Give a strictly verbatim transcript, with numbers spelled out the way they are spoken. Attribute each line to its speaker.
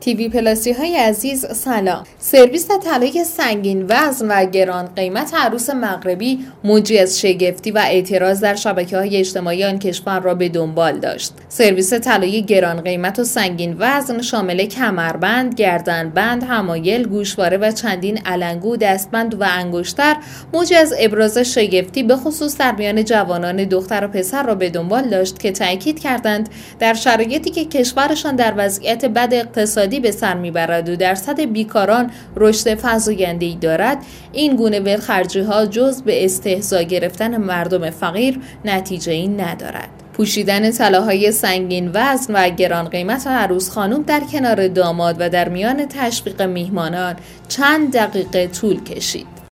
Speaker 1: تیوی پلاسی های عزیز سلام. سرویس طلای سنگین وزن و گران قیمت عروس مغربی موجی از شگفتی و اعتراض در شبکه‌های اجتماعی آن کشور را به دنبال داشت. سرویس طلای گران قیمت و سنگین وزن شامل کمربند، گردنبند، حمایل، گوشواره و چندین علنگو، دستبند و انگشتر موجی از ابراز شگفتی به خصوص در میان جوانان دختر و پسر را به دنبال داشت که تاکید کردند در شرایطی که کشورشان در وضعیت بد اقتصادی به سر میبرد و درصد بیکاران رشد فزاینده‌ای دارد، این گونه ولخرجی‌ها جز به استهزا گرفتن مردم فقیر نتیجه‌ای ندارد. پوشیدن طلاهای سنگین وزن و گران قیمت عروس خانم در کنار داماد و در میان تشویق میهمانان چند دقیقه طول کشید.